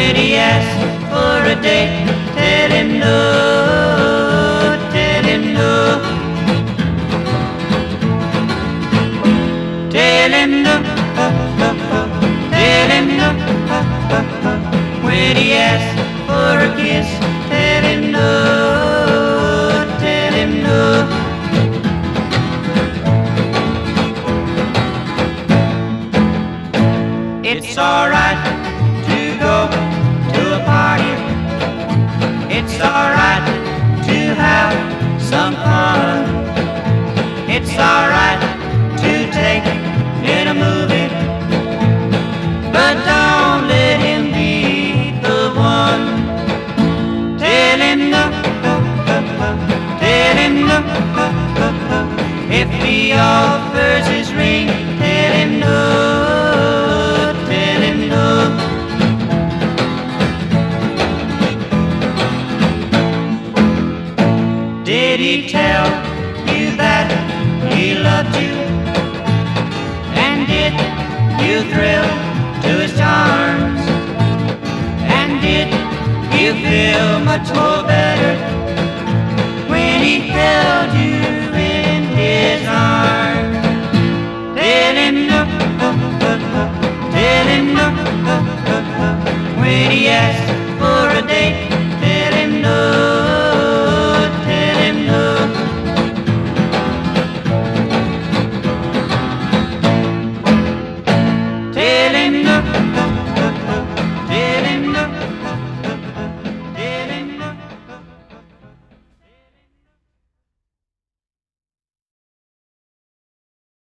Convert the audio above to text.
When he asks for a date, tell him no, tell him no. Tell him no, tell him no. When he asks for a kiss, tell him no, tell him no. It's alright to go to a party. It's alright to have some fun. It's alright to take in a movie, but don't let him be the one. Tell him no, tell him no. If he offers his ring, tell him no, tell him no. Did he tell you that he loved you? And did you thrill to his charms? And did you feel much more better when he held you in his arms? Tell him no, tell him no. When he asks